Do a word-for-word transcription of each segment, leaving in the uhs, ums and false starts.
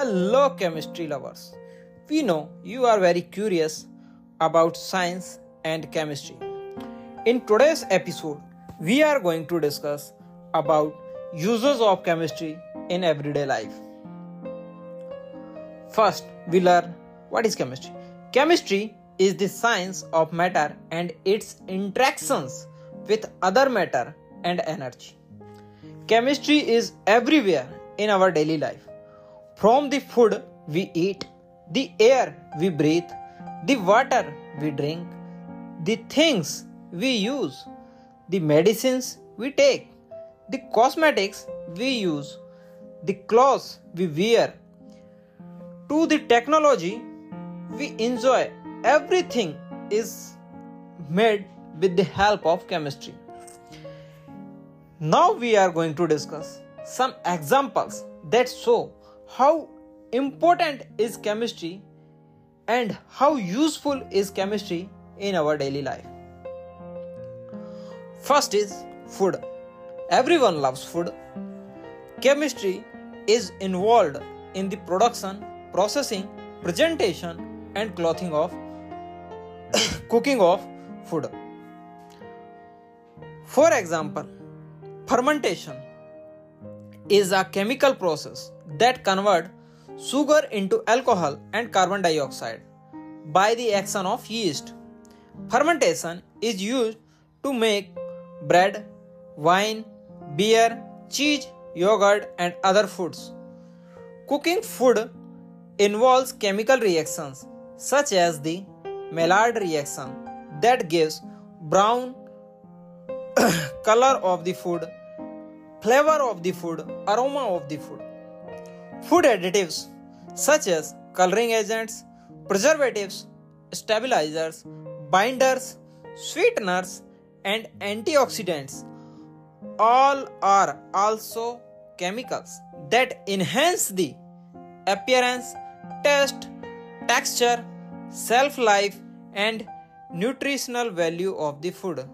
Hello, chemistry lovers. We know you are very curious about science and chemistry. In today's episode, we are going to discuss about uses of chemistry in everyday life. First, we learn what is chemistry. Chemistry is the science of matter and its interactions with other matter and energy. Chemistry is everywhere in our daily life. From the food we eat, the air we breathe, the water we drink, the things we use, the medicines we take, the cosmetics we use, the clothes we wear, to the technology we enjoy, everything is made with the help of chemistry. Now we are going to discuss some examples that show how important is chemistry and how useful is chemistry in our daily life. First is food. Everyone loves food. Chemistry is involved in the production, processing, presentation and clothing of cooking of food. For example, fermentation is a chemical process that converts sugar into alcohol and carbon dioxide by the action of yeast. Fermentation is used to make bread, wine, beer, cheese, yogurt and other foods. Cooking food involves chemical reactions such as the Maillard reaction that gives brown color of the food, flavor of the food, aroma of the food. Food additives such as coloring agents, preservatives, stabilizers, binders, sweeteners and antioxidants all are also chemicals that enhance the appearance, taste, texture, shelf life and nutritional value of the food.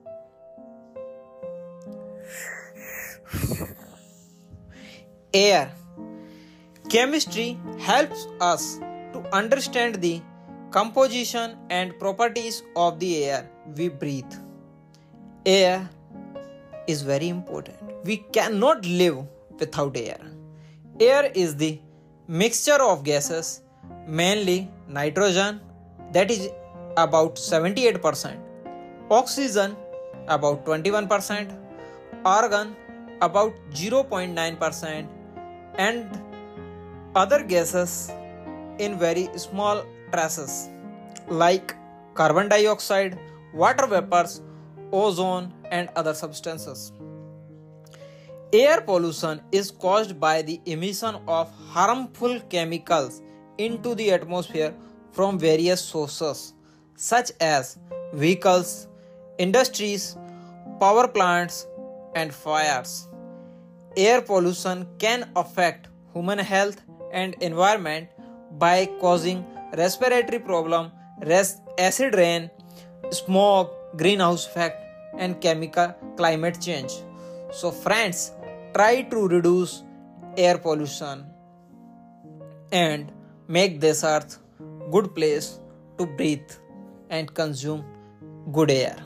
Air. Chemistry helps us to understand the composition and properties of the air we breathe. Air is very important. We cannot live without air. Air is the mixture of gases, mainly nitrogen, that is about seventy-eight percent, oxygen about twenty-one percent, argon about zero point nine percent and other gases in very small traces like carbon dioxide, water vapors, ozone and other substances. Air pollution is caused by the emission of harmful chemicals into the atmosphere from various sources such as vehicles, industries, power plants and fires. Air pollution can affect human health and environment by causing respiratory problem, acid rain, smoke, greenhouse effect and chemical climate change. So friends, try to reduce air pollution and make this earth good place to breathe and consume good air.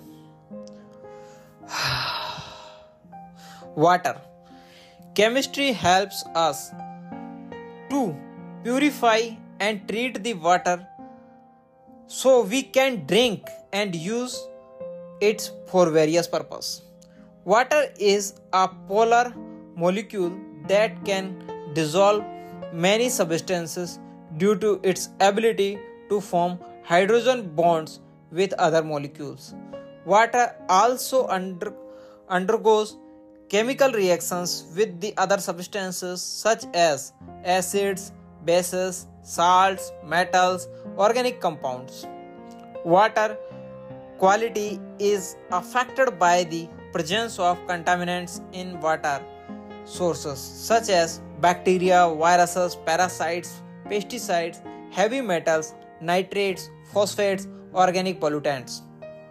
Water. Chemistry helps us to purify and treat the water so we can drink and use it for various purposes. Water is a polar molecule that can dissolve many substances due to its ability to form hydrogen bonds with other molecules. Water also under, undergoes chemical reactions with the other substances such as acids, bases, salts, metals, organic compounds. Water quality is affected by the presence of contaminants in water sources such as bacteria, viruses, parasites, pesticides, heavy metals, nitrates, phosphates, organic pollutants.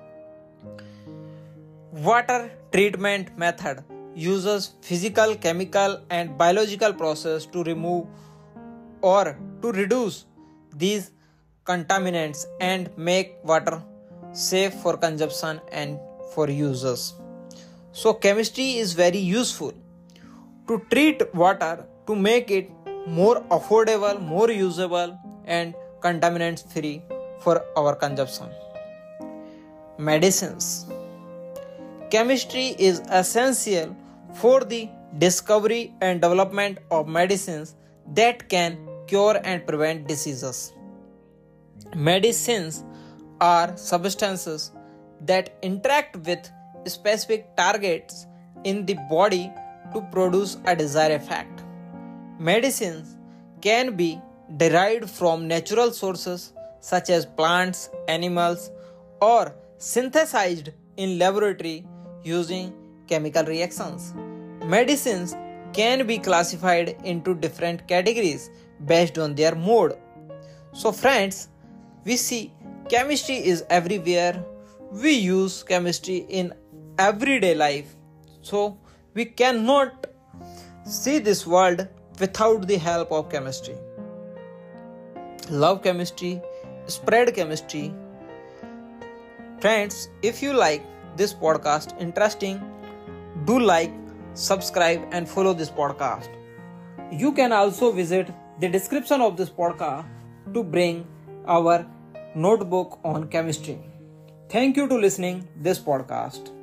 Water treatment method uses physical, chemical and biological process to remove or to reduce these contaminants and make water safe for consumption and for users. So chemistry is very useful to treat water to make it more affordable, more usable and contaminants free for our consumption. Medicines. Chemistry is essential for the discovery and development of medicines that can cure and prevent diseases. Medicines are substances that interact with specific targets in the body to produce a desired effect. Medicines can be derived from natural sources such as plants, animals, or synthesized in laboratory using chemical reactions. Medicines can be classified into different categories based on their mode. So friends, we see chemistry is everywhere. We use chemistry in everyday life. So we cannot see this world without the help of chemistry. Love chemistry, spread chemistry. Friends, if you like this podcast interesting, do like, subscribe and follow this podcast. You can also visit the description of this podcast to bring our notebook on chemistry. Thank you to listening this podcast.